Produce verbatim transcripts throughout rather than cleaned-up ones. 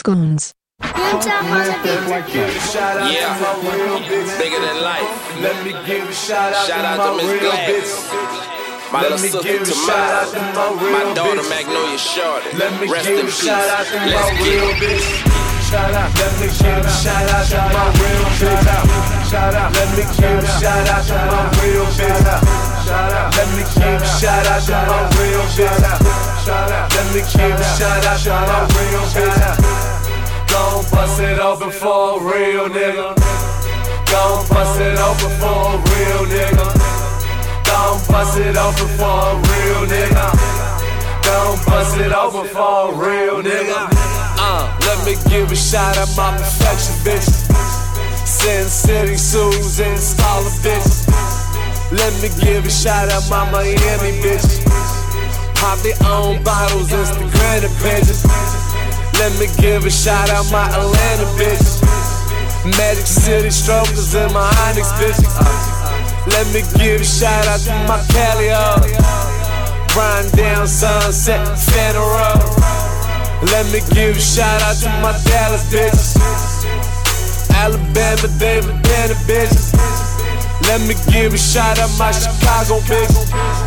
Scones. Yeah, bigger than life. Let me give a shout out Shout to out my to Miss real Gladys. bitch. My Let little me sister give a shout out to Tamara. my real My daughter bitch. Magnolia Shorty. Let me Rest give in a peace. shout out to Let's my get real it. bitch. Shout out. Let me give a shout out to my real bitch. Shout out. Let me give a shout out to my real bitch. Shout out. Let me give a shout out to my real bitch. Shout out. Let me give a shout out to my real bitch. Gon' bust it open for a real nigga. Gon' bust it open for a real nigga. Gon' bust it open for a real nigga. Gon' bust it open for a real nigga. Uh, let me give a shout out my perfection bitches. Sin City, Susan, Scholar bitches. Let me give a shout out my Miami bitches. Pop their own bottles, Instagram the bitches. Let me give a shout out my Atlanta bitches. Magic City Strokers and my Onyx bitches. Let me give a shout out to my Cali hoes. Riding down Sunset, Santa Road. Let me give a shout out to my Dallas bitches. Alabama, David, Danny bitches. Let me give a shout out my Chicago bitches.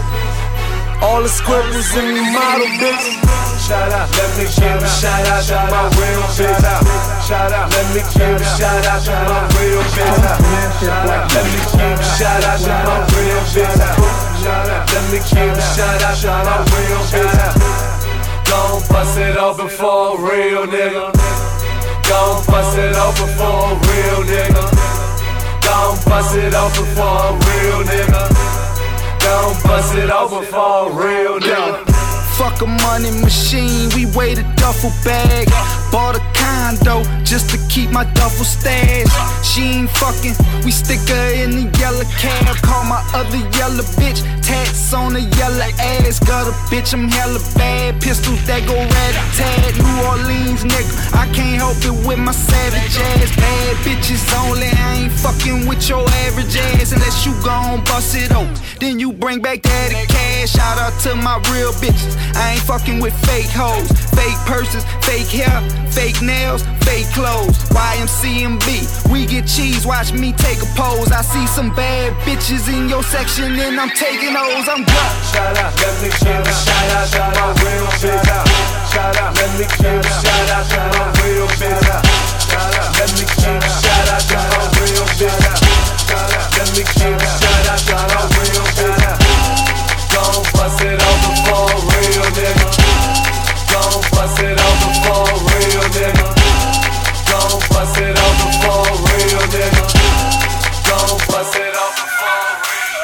All the scribbles and the model bitches. Shout out, let me give a shout out to my real bitch. Shout out, let me give a shout out to my real bitch. Let me give a shout out to my real bitch. Shout out, let me give a shout out to my real bitch. Gon' bust it open for a real nigga. Gon' bust it open for a real nigga. Gon' bust it open for a real nigga. Gon' bust it open for a real nigga. Fuck a money machine, we weighed a duffel bag. Bought a condo just to keep my duffel stash. She ain't fucking, we stick her in the yellow cab. Call my other yellow bitch, tats on the yellow ass. Got a bitch, I'm hella bad. Pistols that go rat-a-tat. New Orleans nigga, I can't help it with my savage ass. Bad bitches only, I ain't fucking with your average ass. Unless you gon' bust it open, then you bring back that cash. Shout out to my real bitches, I ain't fucking with fake hoes. Fake purses, fake hair, fake nails, fake clothes. Y M C M B, we get cheese, watch me take a pose. I see some bad bitches in your section and I'm taking those, I'm good. Shout out, let me give a shout out to my real bitch. Shout out, let me give a shout out to my real bitch. Shout out, let me give a shout out to my real bitch. Shout out, let me give a shout out to my real bitch. Gon' bust it open for a real nigga. Gon' bust it open for a real nigga. Gon' bust it open for a real nigga. Gon' bust it open for a real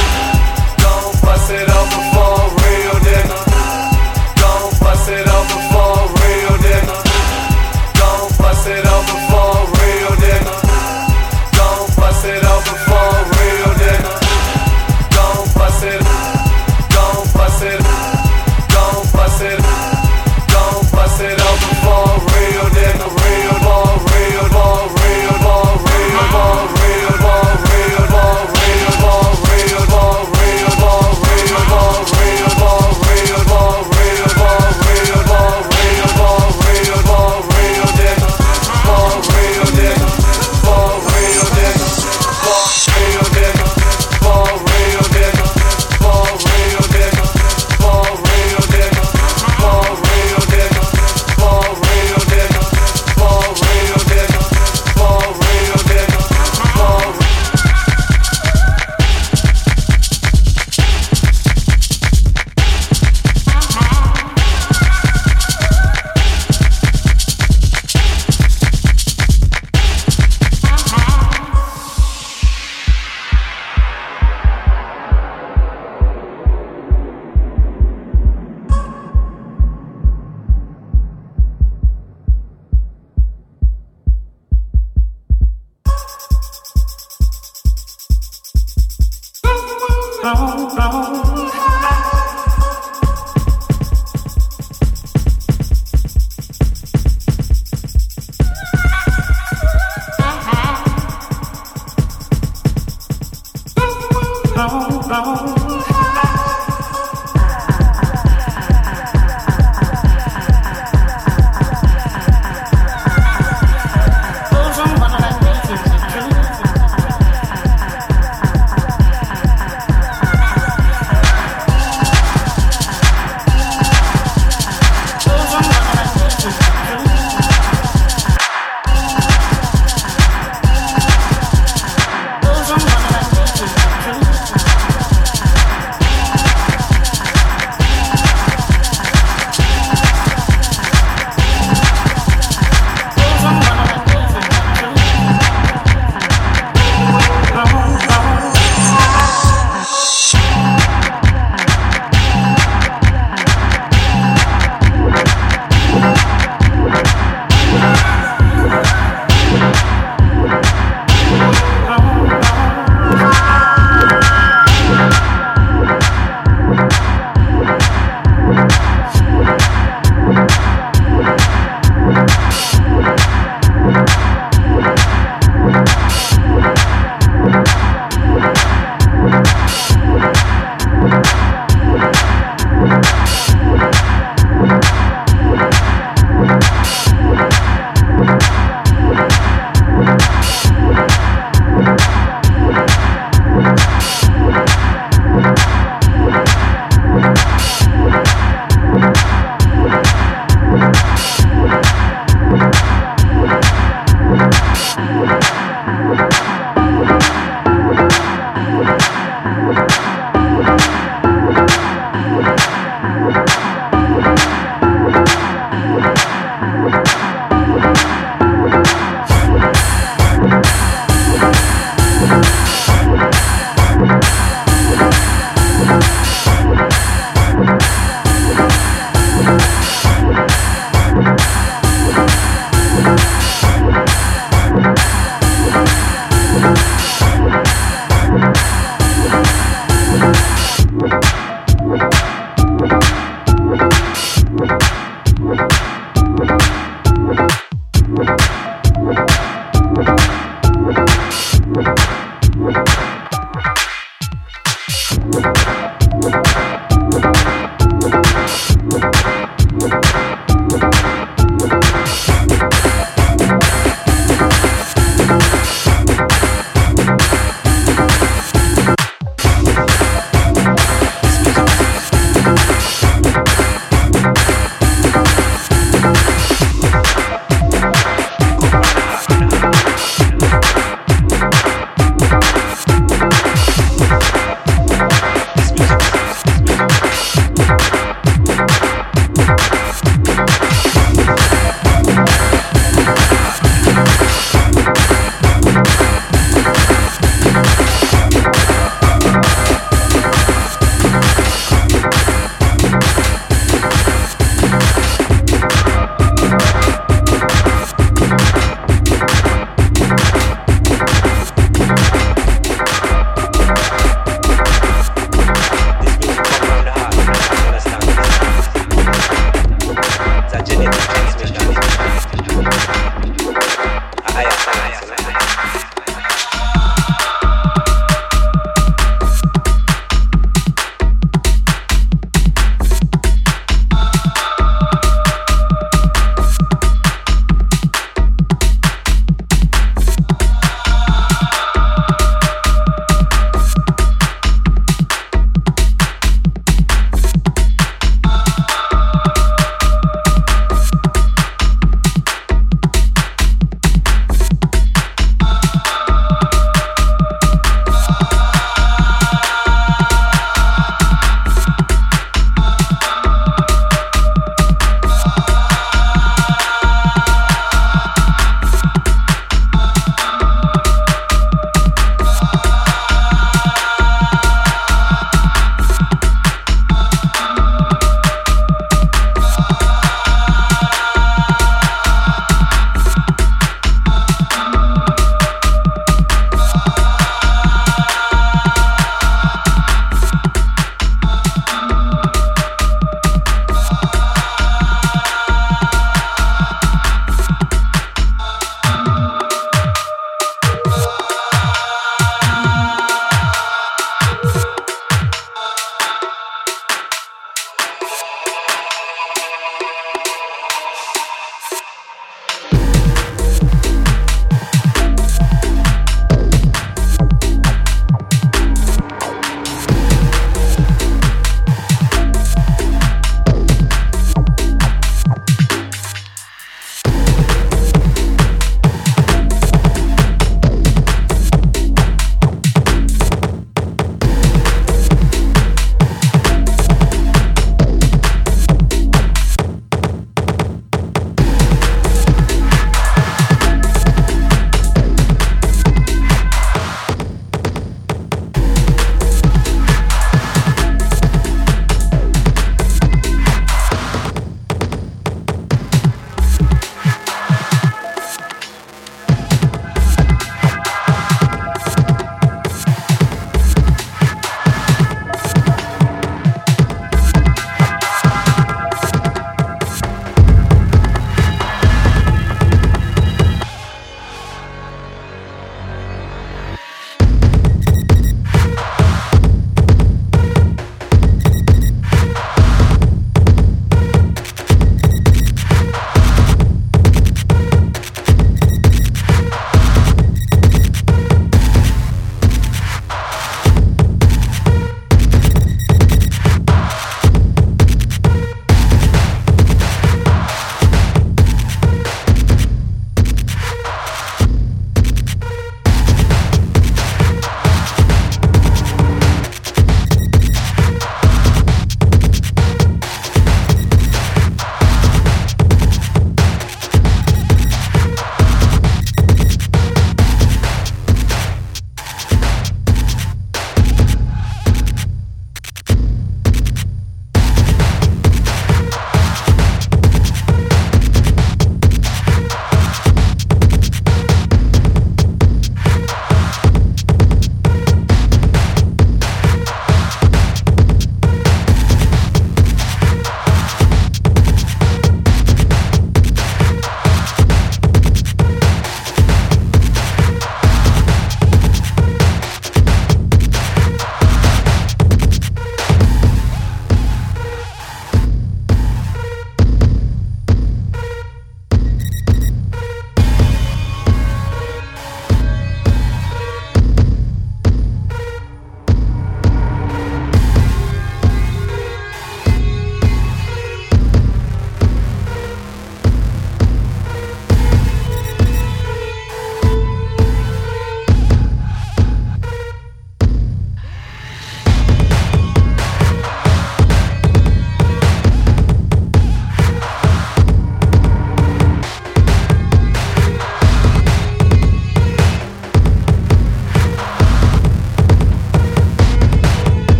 nigga. Gon' bust it open for a real nigga. Gon' bust it open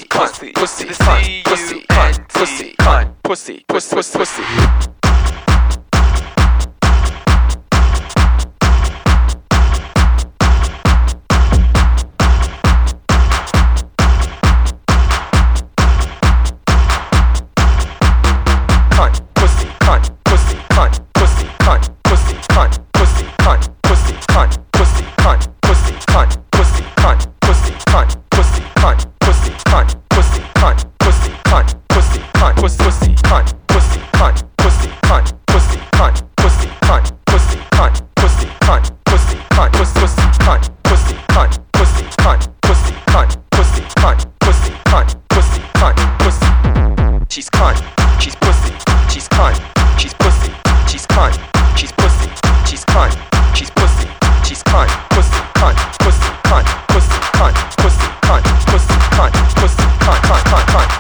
pussy, pussy, pussy, pussy, pussy, pussy, pussy, pussy, pussy. She's cunt, she's pussy, she's cunt, she's pussy, she's cunt, she's pussy, she's cunt, she's pussy, she's cunt, pussy, cunt, pussy, cunt, pussy, cunt, pussy, cunt, pussy, cunt, pussy, cunt, cunt, cunt, cunt.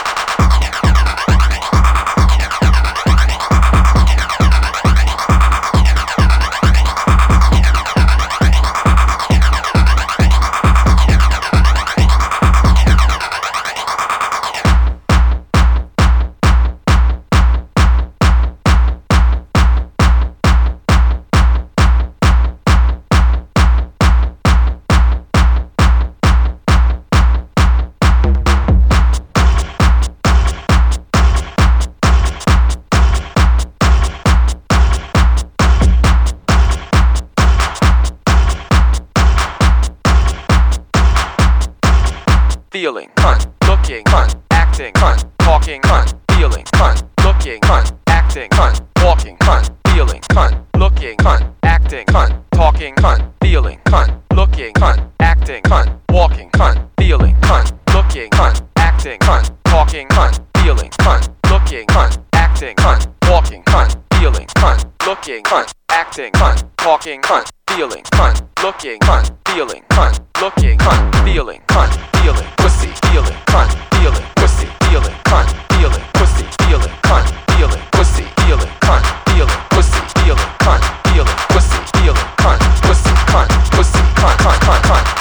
Feeling, cunt, looking, cunt, acting, cunt, talking, cunt, feeling, cunt, looking, cunt, acting, cunt, walking, cunt, feeling, cunt, looking, cunt, acting, cunt, talking, cunt, feeling, cunt, looking, cunt, acting, cunt, walking, cunt, feeling, cunt, looking, cunt, acting, cunt, talking, cunt, feeling, cunt, looking, cunt, acting, cunt, walking, cunt, feeling, cunt, looking, cunt, acting, cunt, talking, cunt, feeling, cunt, looking, cunt, feeling, cunt, looking, cunt, feeling, cunt, feeling, pussy, feeling, cunt, feeling, pussy, feeling, cunt, feeling, pussy, feeling, cunt, feeling, pussy, feeling, cunt, feeling, pussy, feeling, cunt, feeling, pussy, feeling, cunt, pussy, cunt, pussy, cunt, cunt, cunt, cunt.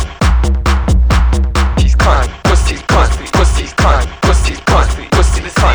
She's cunt, pussy's pussy, pussy's cunt, pussy's pussy, pussy's cunt.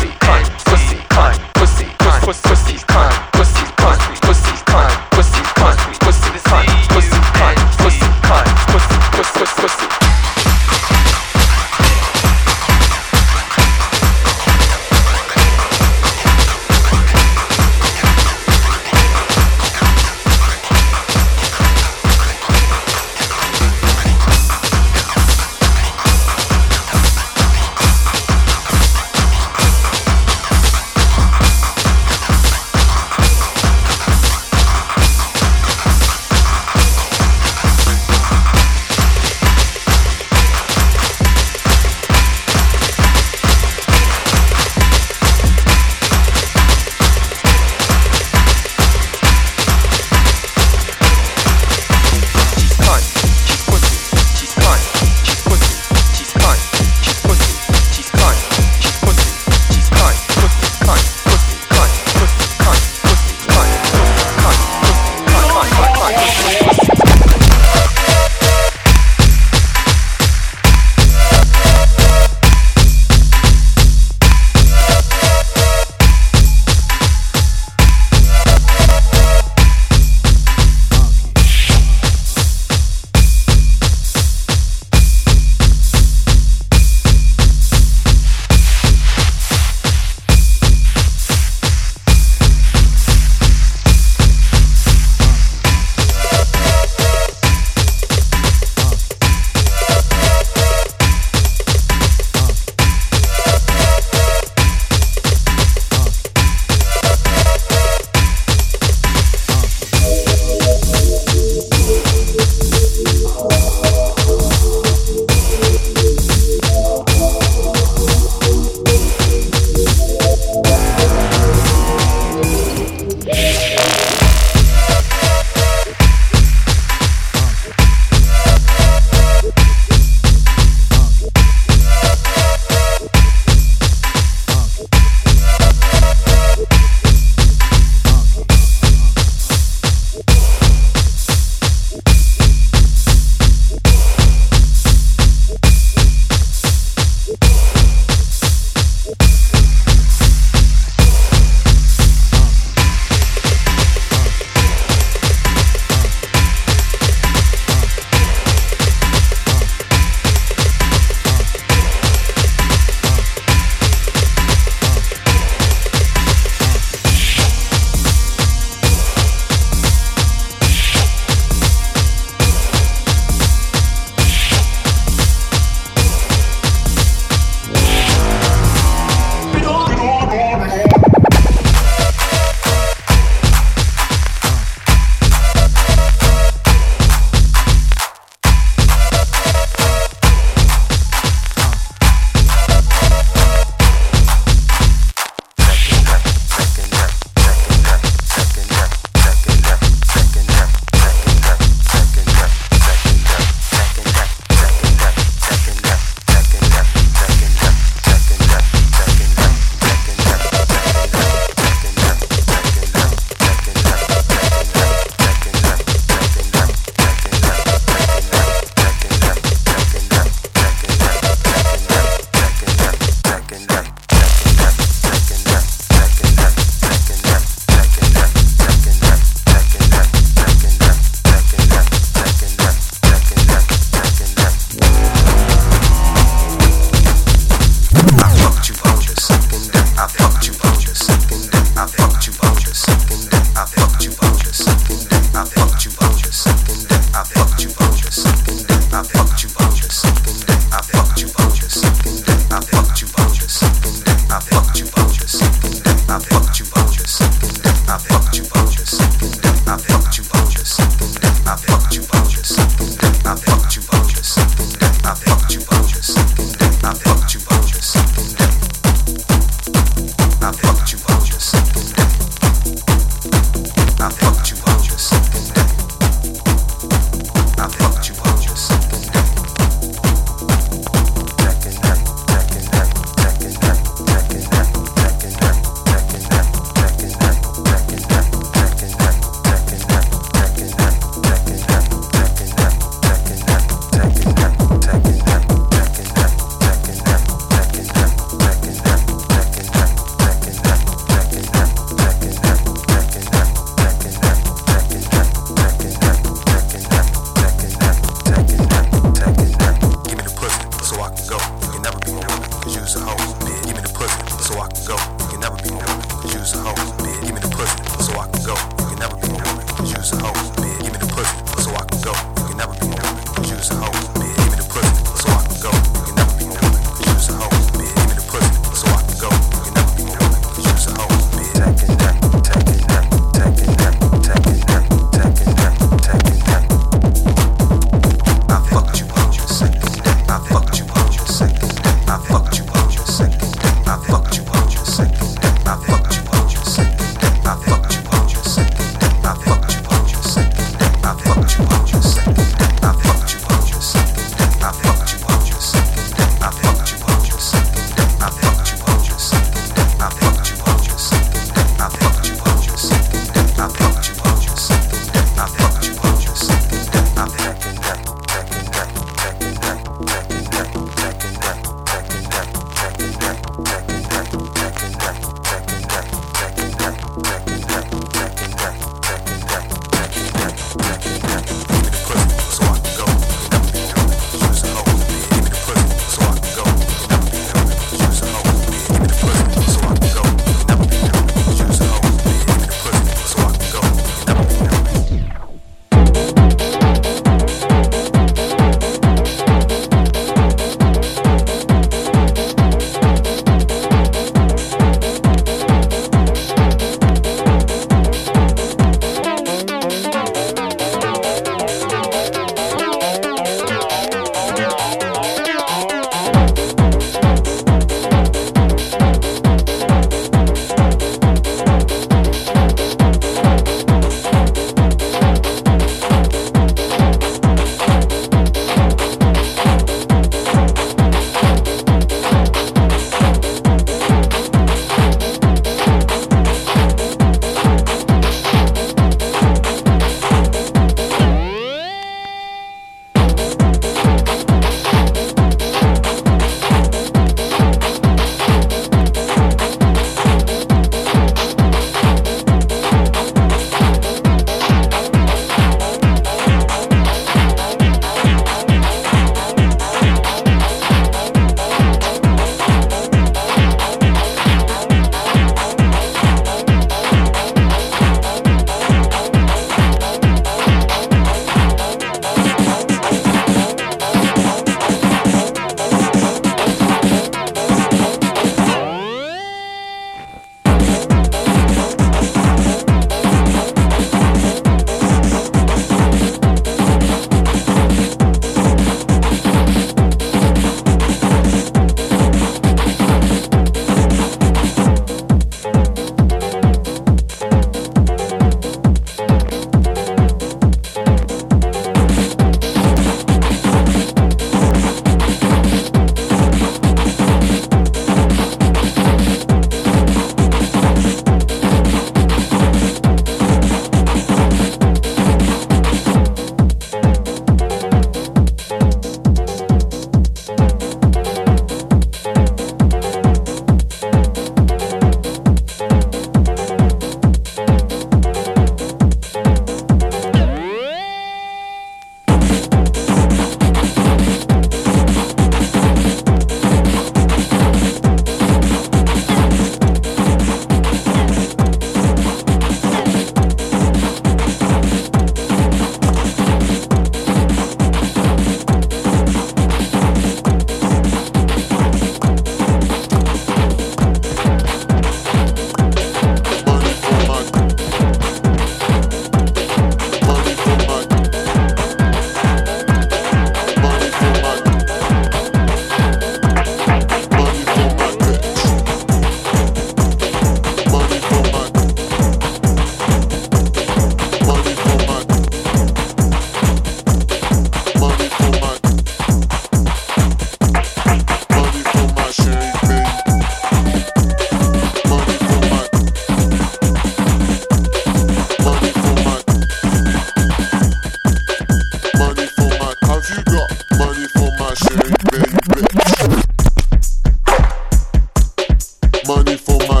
money for my,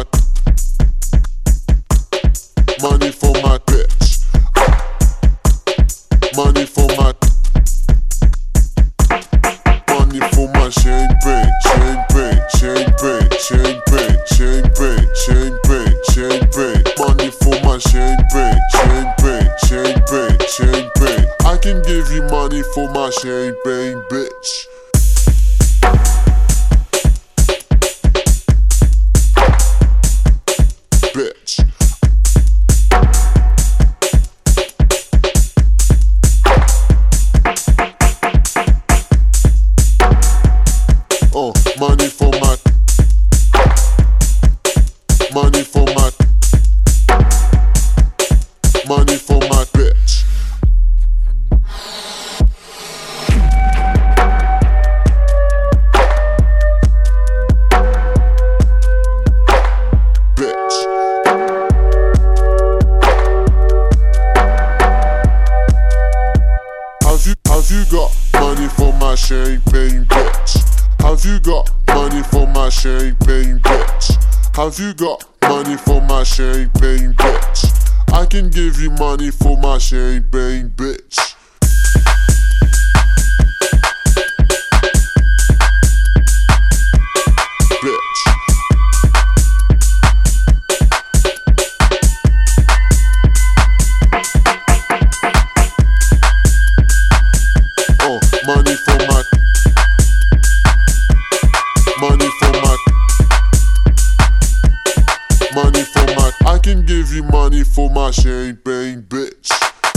money for my bitch, money for my, money for my champagne, champagne, champagne, champagne, champagne, champagne, champagne, money for my champagne, champagne, champagne, champagne. I can give you money for my champagne, bitch. Bitch. Oh, money for my, money for my, money for my bitch. Have you got money for my champagne, bitch? Have you got money for my champagne, bitch? Have you got money for my champagne, bitch? I can give you money for my champagne, bitch. Bitch. Oh, money for my, money for my, money for my, I can give you money for my champagne, bitch.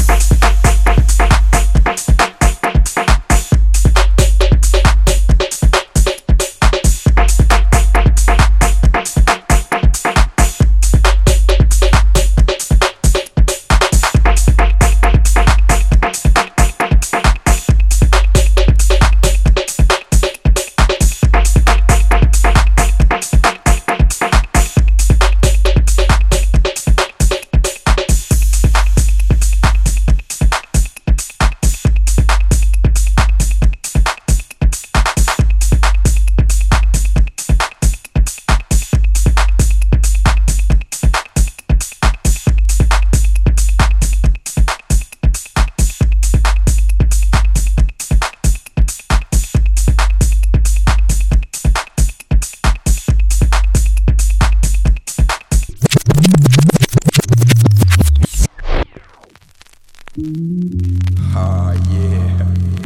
Oh yeah.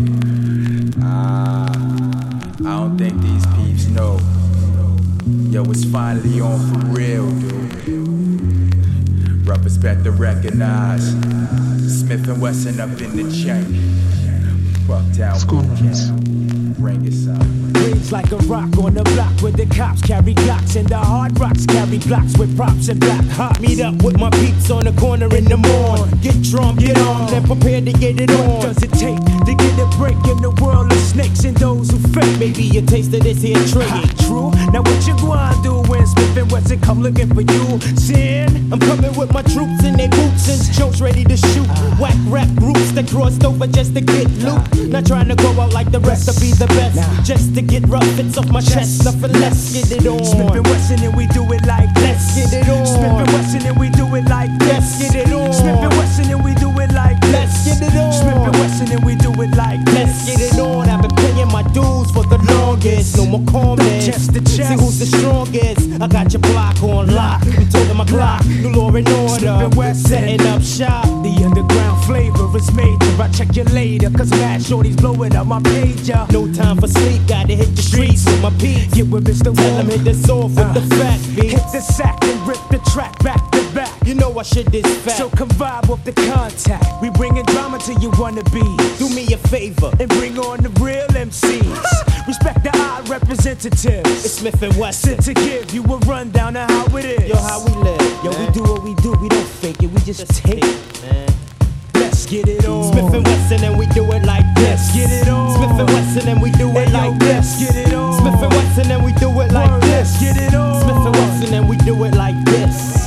Ah, I don't think these peeps know. Yo, it's finally on for real, dude. Rappers better recognize Smith and Wesson up in the chain. Fuck down boot camp. Bring it up. Rage like a rock on the block where the cops carry Glocks and the hard rocks carry blocks with props and black hot. Meet up with my peeps on the corner in the morn. Get drunk, get on, and prepare to get it on. What does it take to get a break in the world of snakes and those who fake? Maybe a taste of this here tray ain't true. Now what you gonna do when Smith and Wesson come looking for you? Sin, I'm coming with my troops in their boots and jokes ready to shoot. Whack rap groups that crossed over just to get loot. Not trying to go out like the rest to be the best, just to get rough, it's off my chest, nothing less, get it on. Smith and Wesson and we do it like let's get it on. Smith and Wesson and we do it like let's get it on. Smith and Wesson and we do it like let's get it on. Smith and Wesson and we do it like let's get it on. I've been paying my dues for the longest, no more comments. Chest to chest, see who's the strongest. I got your block on lock, we toting my Glock, new law and order. Smith and Wesson setting up shop. The underground flavor is major. I check you later, cause mad shorties blowing up my pager. No time for sleep, gotta hit the streets with my peeps. Get with Mister Tell him hit this off with uh, the fat beat. Hit the sack and rip the track back to back. You know I shit this fat, so come vibe with the contact. We bringing drama to you wannabes. Do me a favor and bring on the real M Cs. Respect the odd representatives. It's Smith and Wesson to give you a rundown of how it is. Yo, how we live. Yo, man. We do what we do. We don't fake it. We just take it, man. Let's get it on. Smith and Wesson and we do it like this. Let's get it on. Smith and Wesson and we do it hey, like yo, this. Let's get it on. Smith and Wesson and we do it like Word. This. Let's get it on. Smith and Wesson and we do it like this.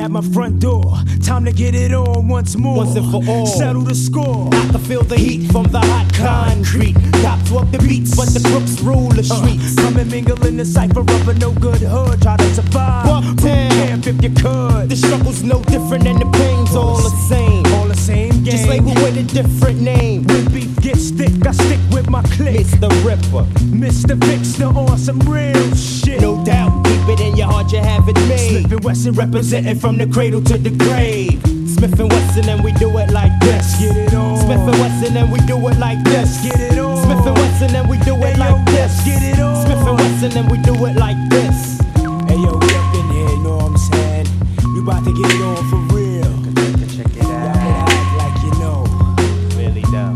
at my front door. Time to get it on once more. Once and for all. Settle the score. I can feel the heat from the hot concrete. Cops walk the beats, but the crooks rule the streets. Uh, come and mingle in the cypher of a no good hood. Try to survive. Bucktown. Camp if you could. The struggle's no different and the pain's all the same. All the same game. Just label with a different name. When beef gets thick, I stick with my clique. It's the Ripper. Mister Fixer on some real shit. No doubt, keep it in your heart, you have it made. Smith and Wesson representing from the cradle to the grave. Smith and Wesson and we do it like this. Get it on. Smith and Wesson and we do it like this. Get it on. Smith and Wesson and we do it hey, like yo, this. Get it on. Smith and Wesson and we do it like this. Hey yo, we up in here, you know what I'm saying? We about to get it on for real. Check it out. Y'all act like you know. Really dumb.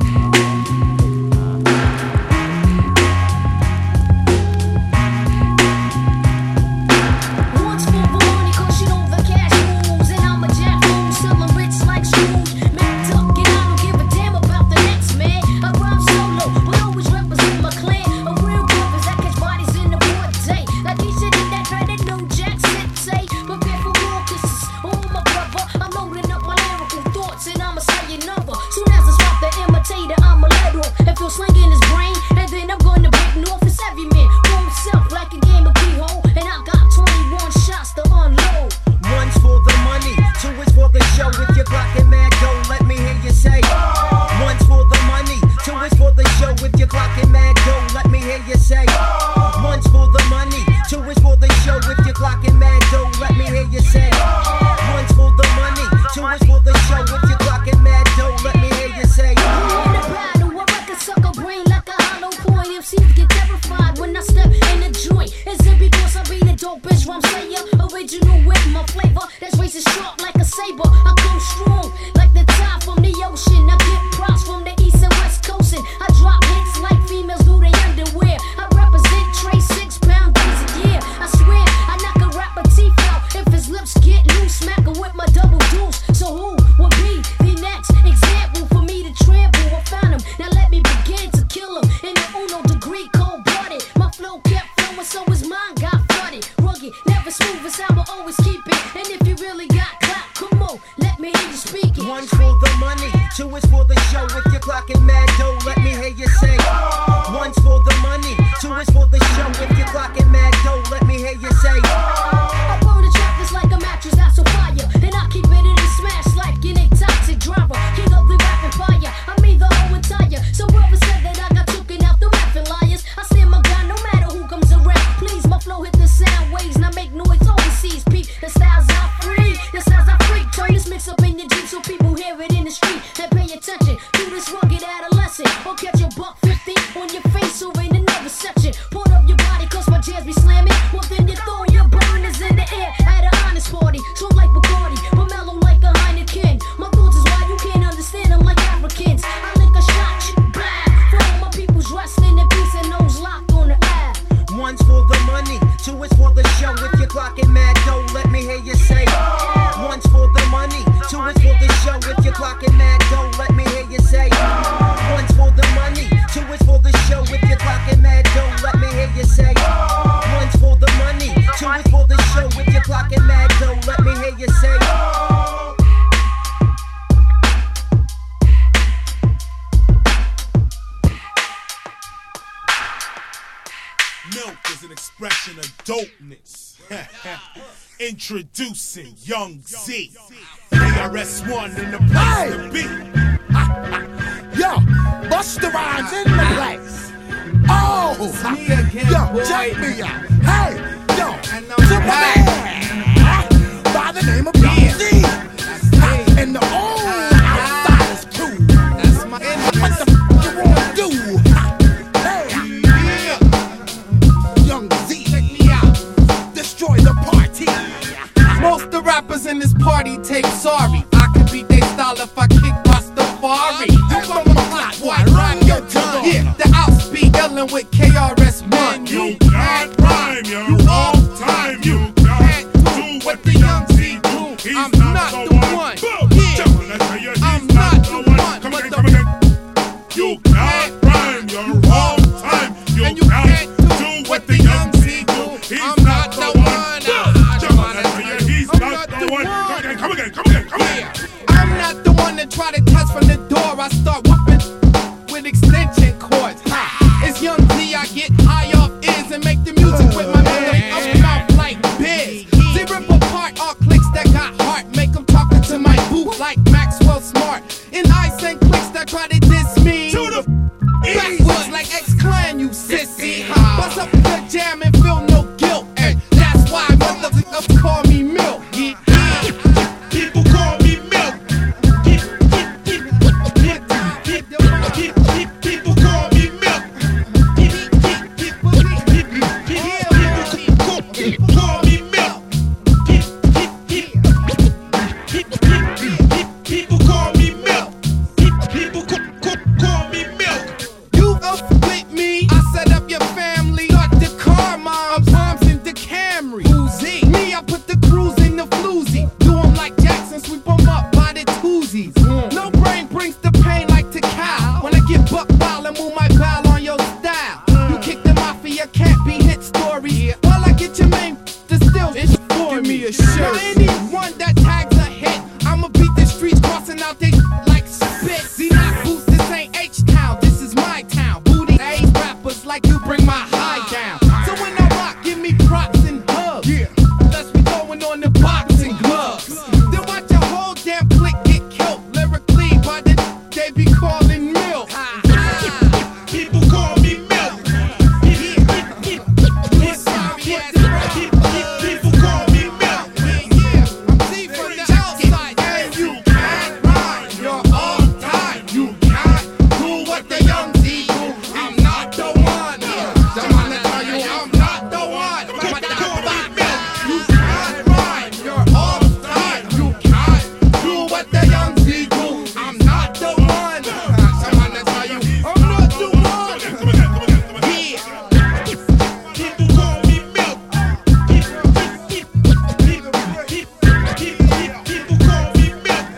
Slinging his brain, and then I'm gonna break north. It's every man for himself, like a game of keyhole. And I got twenty-one shots to unload. One's for the money, two is for the show. If you're clocking mad dough, let me hear you say. One's for the money, two is for the show. If you're clocking mad dough, let me hear you say. One's for the money, two is for the show. If you're clocking mad dough, let me hear you say. One's for the money, two is for the show. If you're clocking mad dough, let me hear you say. Suck a brain like a hollow point. M Cs get terrified when I step in the joint. Is it because I be the dopest rum slayer? Original with my flavor that's razor sharp like a saber. I come strong like the tide from the ocean. I get props from the east and west coast. And I drop hits like females do their underwear. I represent Trey six pound days a year. I swear I knock a rapper teeth out if his lips get loose. Smack her with my double deuce. So who would be the next example for me to trample? I found him. Now let me begin to kill him in the uno degree, cold blooded. My flow kept flowing, so his mind got flooded. Rugged, never smooth, as I will always keep it. And if you really got clap, come on, let me hear you speak it. One's for the money, two is for the show. If you're clocking mad dough, let me hear you say. One's for the money, two is for the show. If you're clocking mad dough, let me hear you say. I burn the track just like a mattress that's on fire, and I keep it in a smash like an toxic driver. King of the rap empire, I'm either whole entire. So whoever said that I got taken out the rapping liars, I stand my ground no matter who comes around. Please, my flow hit the sound waves, now make noise overseas. Peep the styles I free, the styles I freak. Turn this mix up in your Jeep so people hear it in the street and pay attention to this rugged adolescent. Or catch a buck fifty on your face or in another section. Put up your body cause my jazz be slamming. Well then you throw your burners in the air at an honest party. So like Bacardi, but mellow like a Heineken. My thoughts is why you can't understand them like Africans. I lick a shot, blah. For all my people's resting in peace and those locked on the app. One's for the money, two is for the show. If you're clocking mad dough, let me hear you say. One's for the money, two is for the show. If you're clocking mad dough, let me hear you say. One's for the money, two is for the show. If you're clocking mad dough, let me hear you say. One's for the money, two is for the show. If you're clocking mad dough, let me hear you say. Milk is an expression of dopeness. Introducing Young Z. A R S one in the place to be. Yo, Busta Rhymes in the place. Oh, yo, check me out. Hey, yo, to my man by the name of Young Z. And the old Outsiders crew. What the f you wanna do? Hey, Young Z, check me out. Destroy the party. Most the rappers in this party take sorry. I could beat they style if I kick Rastafari. You from the block, boy, run your tongue. Yeah, the outspeed yelling with K R S One. You can't rhyme, you off time. You can't do what the Young Z do. He's I'm not, not the, the one. one. Yeah. He's I'm not, not the the one. one. Come But again, the come again. You can't rhyme, you're off time. You, and you can't, can't do what the Young Z do. He's I'm not the one. He's not the one. you sissy. Bust up the jam and feel no guilt. Ay, that's why motherfuckers call me Milk. Yeah, yeah. People call me Milk. People call me Milk. People call me Milk. People call me Milk. People call me Milk. You up with me? I set up your family. Start the car, mom. Arms in the Camry. Uzi. Me, I put the cruise in the floozy. Do 'em like Jackson, sweep 'em up by the twosies. No brain brings the pain like to cow. When I get buck wild and move my pal on your style. You kick the mafia, can't be hit story. While I get your main, the still it's for me a shirt. Now anyone that tags a hit, I'ma beat the streets crossing out they like spit. See not boost, this ain't H-Town, this is my town. Booty A rappers like you bring my high down. So when I rock, give me props and hugs. Yeah, let's be throwing on the boxing gloves. Then watch your whole damn clique get killed lyrically by the they be calling Milk. People call me Milk. People call me Milk. I'm deep from the outside, and you can't rhyme. You're all time. You can't do what the young Z do. I'm not the one. Someone to tell you I'm not the one. But that's my Milk. You can't rhyme. You're all time. You can't do what the young Z do. I'm not the one. Someone to tell you I'm not the one. Yeah. People call me Milk. People call me Milk.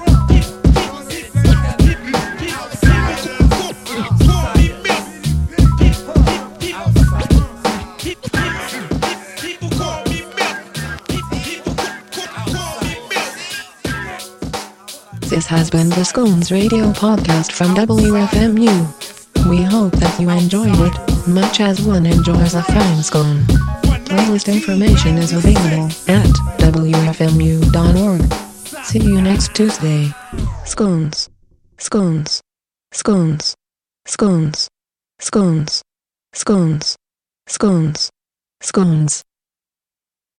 This has been the Scones Radio Podcast from W F M U. We hope that you enjoyed it, much as one enjoys a fine scone. Playlist information is available at W F M U dot org. See you next Tuesday. Scones. Scones. Scones. Scones. Scones. Scones. Scones. Scones.